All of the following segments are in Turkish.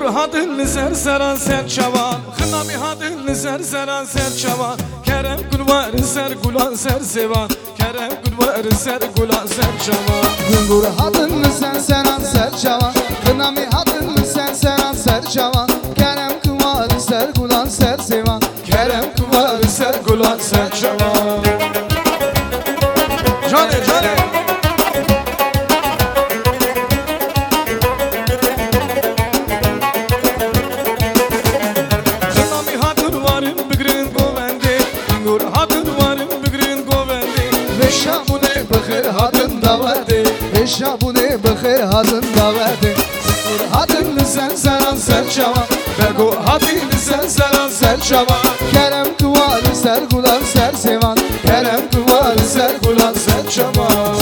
hadın serseran ser çavan Xınami hadın serseran ser çavan Kerem gulvar ser gulan ser sevan Kerem gulvar ser gulan ser çavan Güngur hadın serseran ser çavan Xınami hadın serseran ser çavan Kerem gulvar ser gulan ser sevan Kerem gulvar ser gulan ser çavan Cane cane Şabune bıkhir hadın daveti Hadın sen seran ser çavan Bego hadın sen seran ser çavan Kerem kuvar ser gulan ser sevan Kerem kuvar ser gulan ser çavan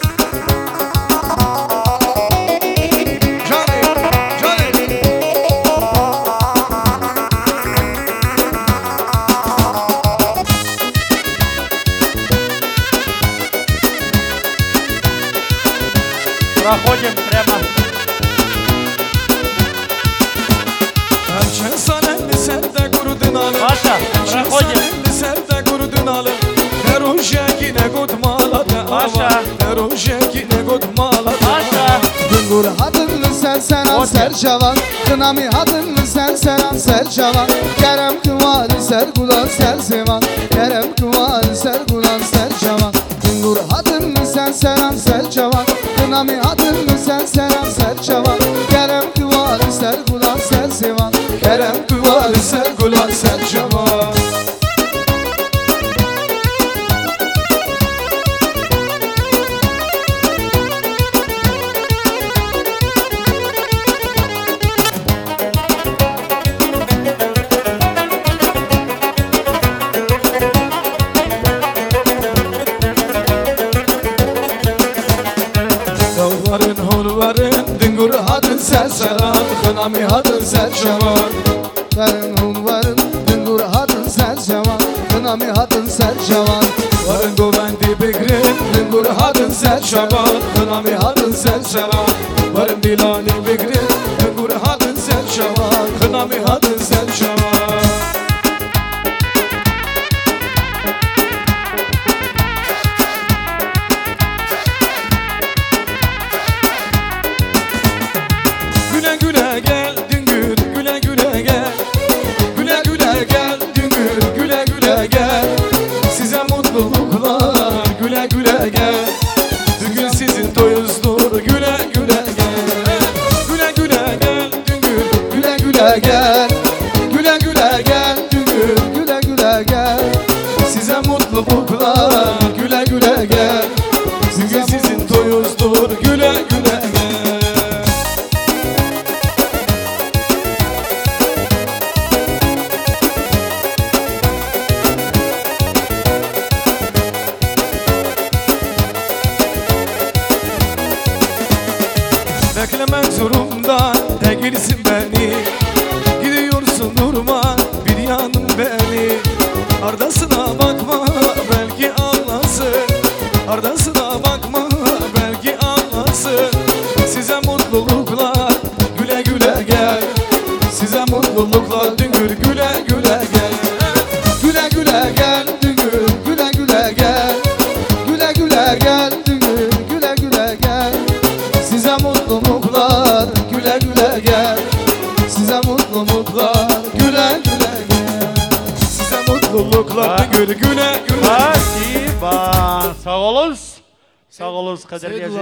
Проходим прямо. Hemşen sanemli serde kurudun alım Паша, проходим. Sanemli serde kurudun alım Deruşekine gut malate Паша. Deruşekine gut malate Паша. Güngur hadın sen seran ser çavan Kınami hadın sen seran ser çavan Kerem kuvar ser gulan ser sevan Kerem kuvar ser gulan ser çavan Güngur hadın sen seran ser çavan Kınami hadın sen seran ser çavan Kerem kuvar ser gulan ser sevan Kerem kuvar ser gulan ser çavan Yalvarın hulvarın Dingur hadın ser seran Xınami hadın ser çavan Varın hulvarın Güngur hadın ser çavan Kınami hadın ser çavan Varın govendi bigrin Dingur hadın ser çavan Xınami hadın ser çavan Varın dilani bigrin Dingur hadın ser çavan Xınami hadın ser çavan Güle güle gel Düngür güle güle gel Güle güle gel Düngür güle güle gel Size mutluluklar güle güle gel Bugün sizin toyunuzdur güle güle gel Güle güle gel Düngür güle güle gel Güle güle gel Düngür Güle güle gel Size mutluluklar güle güle gel Bugün sizin toyunuzdur güle güle gel Beklemek zorunda değilsin beni Gidiyorsun durma bir yanım beni Ardasına bakma belki ağlasın Ardasına bakma belki ağlasın Size mutluluklar güle güle gel Size mutluluklar Düngür güle güle gel Güle güle gel Düngür güle güle gel Güle güle gel Düngür güle güle gel Size mutluluklar güle güle gel Size mutluluklar güle güle gel Size mutluluklar Düngür güle güle Спасибо. Sağ olun. Sağ olun Kadir Gezi.